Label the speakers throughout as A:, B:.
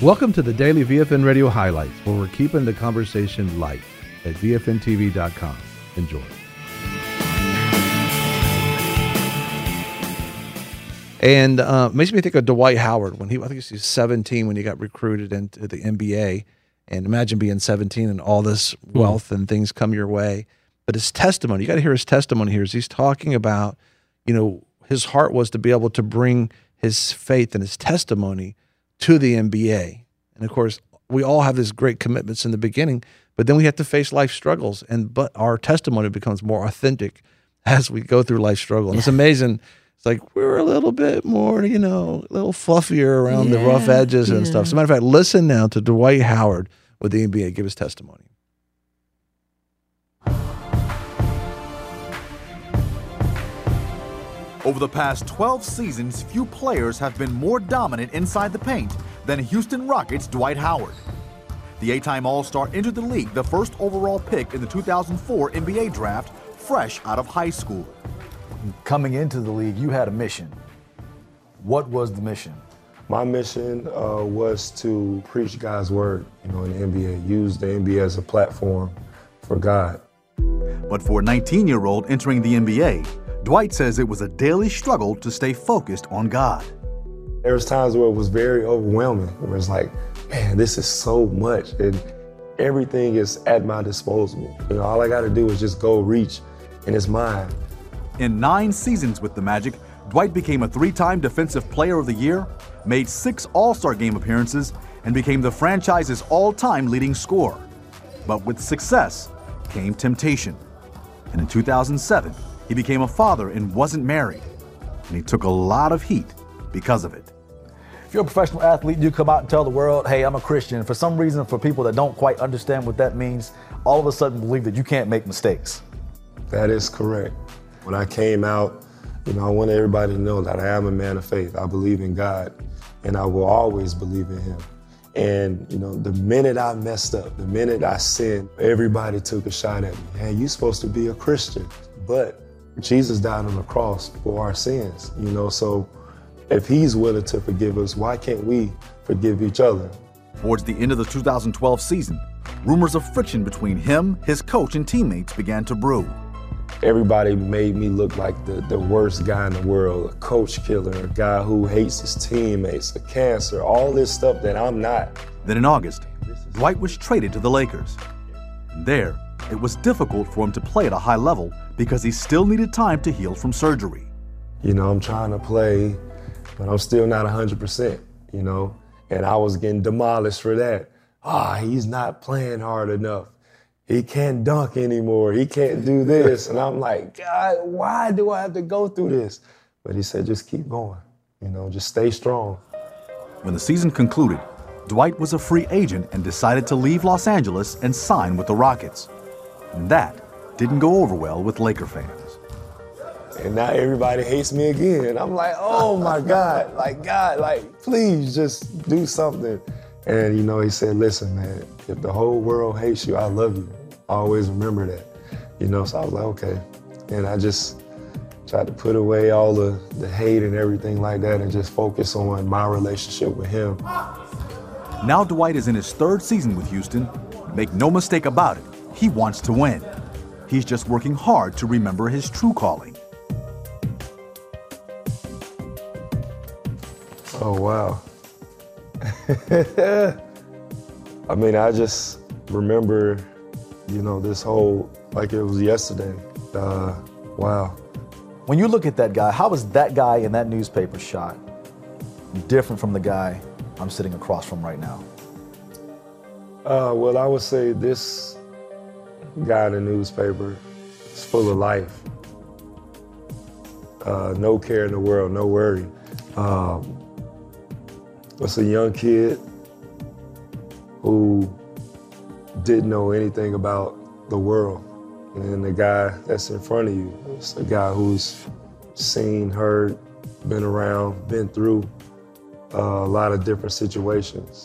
A: Welcome to the Daily VFN Radio Highlights, where we're keeping the conversation light at VFNTV.com. Enjoy. And makes me think of Dwight Howard when I think he was 17 when he got recruited into the NBA. And imagine being 17 and all this wealth and things come your way. But his testimony, you got to hear his testimony here. As he's talking about, his heart was to be able to bring his faith and his testimony to the NBA. And of course, we all have these great commitments in the beginning, but then we have to face life struggles. But our testimony becomes more authentic as we go through life struggle. And it's amazing. It's like we're a little bit more, a little fluffier around the rough edges and stuff. As a matter of fact, listen now to Dwight Howard with the NBA give his testimony.
B: Over the past 12 seasons, few players have been more dominant inside the paint than Houston Rockets' Dwight Howard. The eight-time All-Star entered the league the first overall pick in the 2004 NBA draft, fresh out of high school.
C: Coming into the league, you had a mission. What was the mission?
D: My mission was to preach God's word, in the NBA, use the NBA as a platform for God.
B: But for a 19-year-old entering the NBA, Dwight says it was a daily struggle to stay focused on God.
D: There was times where it was very overwhelming, where it's like, man, this is so much, and everything is at my disposal. All I got to do is just go reach, and it's mine.
B: In 9 seasons with the Magic, Dwight became a 3-time Defensive Player of the Year, made 6 All-Star Game appearances, and became the franchise's all-time leading scorer. But with success came temptation. And in 2007, he became a father and wasn't married. And he took a lot of heat because of it.
C: If you're a professional athlete, you come out and tell the world, hey, I'm a Christian. For some reason, for people that don't quite understand what that means, all of a sudden believe that you can't make mistakes.
D: That is correct. When I came out, I want everybody to know that I am a man of faith. I believe in God, and I will always believe in him. And, the minute I messed up, the minute I sinned, everybody took a shot at me. Hey, you're supposed to be a Christian. But Jesus died on the cross for our sins, so if he's willing to forgive us, why can't we forgive each other?
B: Towards the end of the 2012 season, rumors of friction between him, his coach, and teammates began to brew.
D: Everybody made me look like the worst guy in the world, a coach killer, a guy who hates his teammates, a cancer, all this stuff that I'm not.
B: Then in August, Dwight was traded to the Lakers. And there, it was difficult for him to play at a high level because he still needed time to heal from surgery.
D: I'm trying to play, but I'm still not 100%, and I was getting demolished for that. He's not playing hard enough. He can't dunk anymore. He can't do this. And I'm like, God, why do I have to go through this? But he said, just keep going, just stay strong.
B: When the season concluded, Dwight was a free agent and decided to leave Los Angeles and sign with the Rockets. And that didn't go over well with Laker fans.
D: And now everybody hates me again. And I'm like, oh my God, please just do something. And, he said, listen, man, if the whole world hates you, I love you. Always remember that. So I was like, okay. And I just tried to put away all the hate and everything like that and just focus on my relationship with him.
B: Now Dwight is in his 3rd season with Houston. Make no mistake about it, he wants to win. He's just working hard to remember his true calling.
D: Oh, wow. I just remember, this whole, like it was yesterday. Wow.
C: When you look at that guy, how is that guy in that newspaper shot different from the guy I'm sitting across from right now?
D: Well, I would say this guy in the newspaper is full of life. No care in the world, no worry. It's a young kid who didn't know anything about the world. And the guy that's in front of you is a guy who's seen, heard, been around, been through a lot of different situations.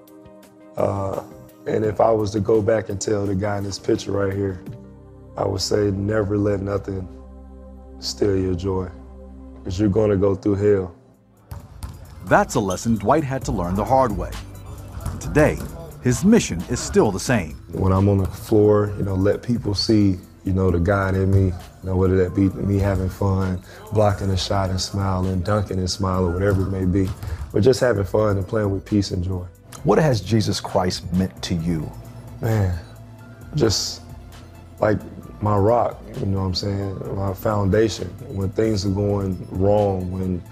D: And if I was to go back and tell the guy in this picture right here, I would say never let nothing steal your joy, because you're going to go through hell.
B: That's a lesson Dwight had to learn the hard way. day, his mission is still the same.
D: When I'm on the floor, let people see, the God in me, whether that be me having fun, blocking a shot and smiling, dunking and smiling, whatever it may be, but just having fun and playing with peace and joy.
C: What has Jesus Christ meant to you?
D: Man, just like my rock, my foundation. When things are going wrong, when,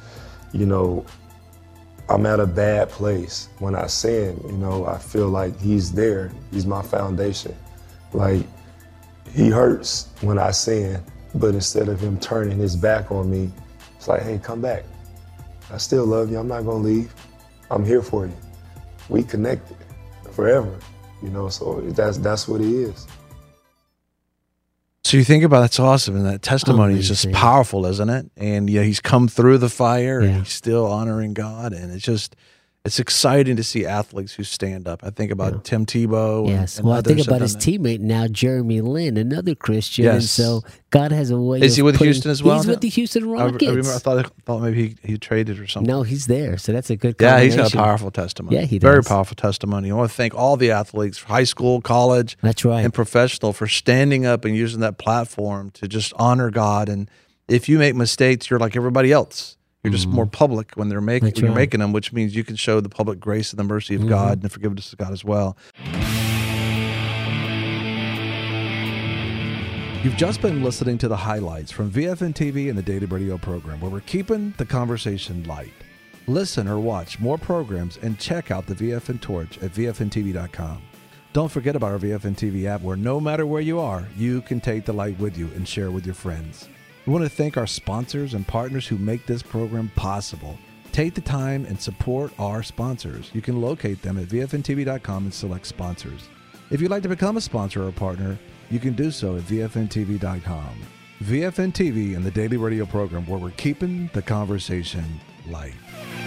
D: I'm at a bad place, when I sin, I feel like he's there. He's my foundation. Like, he hurts when I sin, but instead of him turning his back on me, it's like, hey, come back. I still love you. I'm not gonna leave. I'm here for you. We connected forever, so that's what he is.
A: So you think about that's awesome, and that testimony is just powerful, isn't it? And he's come through the fire, and he's still honoring God, and it's exciting to see athletes who stand up. I think about Tim Tebow.
E: Yes,
A: and
E: I think about his
A: that.
E: teammate now, Jeremy Lin, another Christian.
A: Yes.
E: And so God has a way.
A: Is he with Houston as well?
E: He's with the Houston Rockets.
A: I remember. I thought maybe he traded or something.
E: No, he's there. So that's a good.
A: Yeah, he's got a powerful testimony.
E: Yeah, he does.
A: Very powerful testimony. I want to thank all the athletes, high school, college,
E: that's right,
A: and professional, for standing up and using that platform to just honor God. And if you make mistakes, you're like everybody else. You're just more public when you're making them, which means you can show the public grace and the mercy of God and the forgiveness of God as well. You've just been listening to the highlights from VFN TV and the Daily Radio program, where we're keeping the conversation light. Listen or watch more programs and check out the VFN Torch at VFNTV.com. Don't forget about our VFN TV app, where no matter where you are, you can take the light with you and share with your friends. We want to thank our sponsors and partners who make this program possible. Take the time and support our sponsors. You can locate them at VFNTV.com and select sponsors. If you'd like to become a sponsor or a partner, you can do so at VFNTV.com. VFN TV and the Daily Radio program, where we're keeping the conversation light.